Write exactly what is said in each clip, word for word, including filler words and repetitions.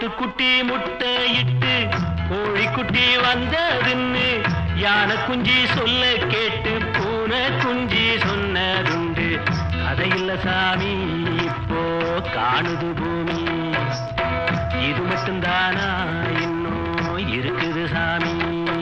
ஆட்டுக்குட்டி முட்டை இட்டு கோழிக்குட்டி வந்ததுன்னு யானை குஞ்சி சொல்ல கேட்டு பூனை குஞ்சி சொன்னதுண்டு. கதையில்ல சாமி இப்போ காணுது பூமி, இது மட்டும்தானா இன்னும் இருக்குது சாமி.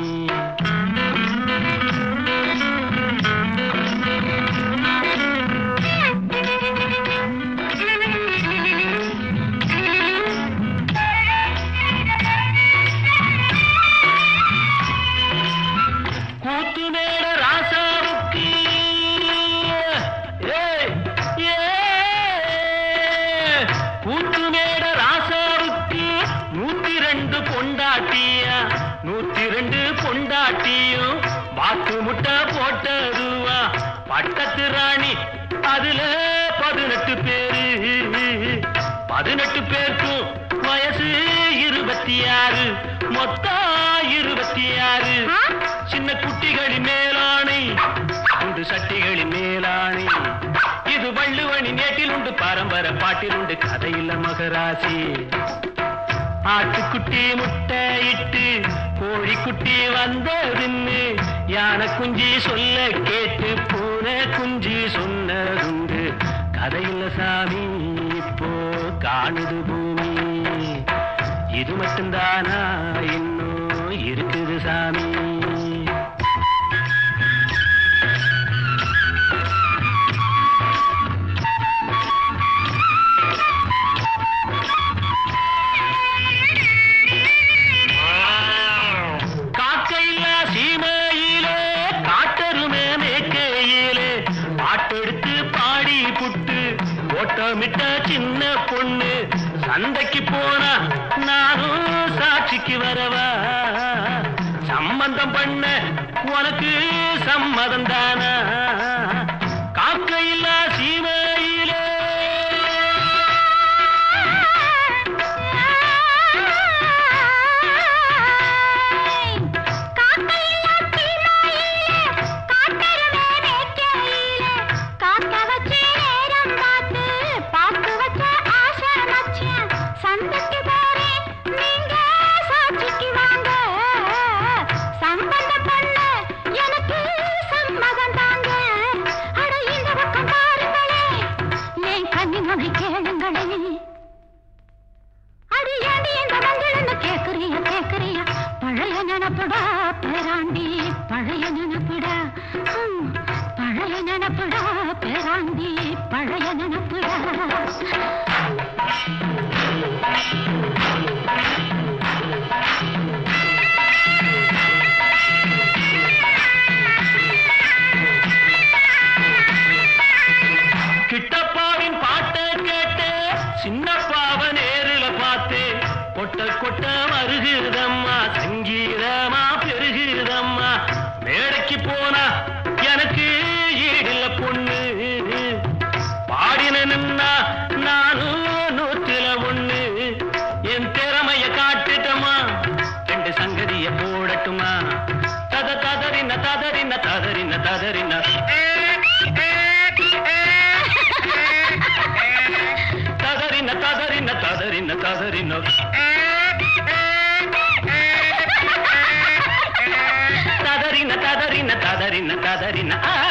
நூத்தி ரெண்டு பொண்டாட்டியும் பாத்து முட்டை போட்டதுவா பட்டத்து ராணி. அதுல பதினெட்டு பேரு, பதினெட்டு பேருக்கும் வயசு இருபத்தி ஆறு, மொத்தம் இருபத்தி ஆறு. சின்ன குட்டிகளின் மேலாணை, உண்டு சட்டிகளின் மேலாணை. இது வள்ளுவனி நேட்டில் உண்டு, பரம்பர பாட்டில் உண்டு, கதையில்ல மகராசி. ஆட்டுக்குட்டி முட்டை இட்டு கோழிக்குட்டி வந்ததுன்னு யானை குஞ்சி சொல்ல கேட்டு பூனை குஞ்சி சொன்னதுண்டு. கதையில்ல சாமி இப்போ காணுது பூமி, இது மட்டும்தானா இன்னும் இருக்குது சாமி. ஓட்டமிட்ட சின்ன பொண்ணு சந்தைக்கு போனா நானும் சாட்சிக்கு வரவா? சம்பந்தம் பண்ண உனக்கு சம்மதம் தானா? காக்கையில்லா சீமையிலே பழைய நினப்புடா பேராண்டி, பழைய நினப்புடா, பழைய நினப்புடா பேராண்டி, பழைய நினப்புடா. கிட்டப்பாவின் பாட்டை கேட்டு சின்னப்பாவ நேரில பார்த்து கொட்ட கொட்ட வருகிறதம்மா, சங்கீதமா பெருகிறதம்மா. மேடைக்கு போனா எனக்கு ஈடில்ல பொண்ணு, பாடினா நானும் நூற்றில ஒண்ணு. என் திறமைய காட்டுட்டமா, ரெண்டு சங்கதிய போடட்டுமா? தத ததறின ததறின ததறின ததறின ததறின ததறின ததறின ததறின ததறின ததறின ததறின ததறின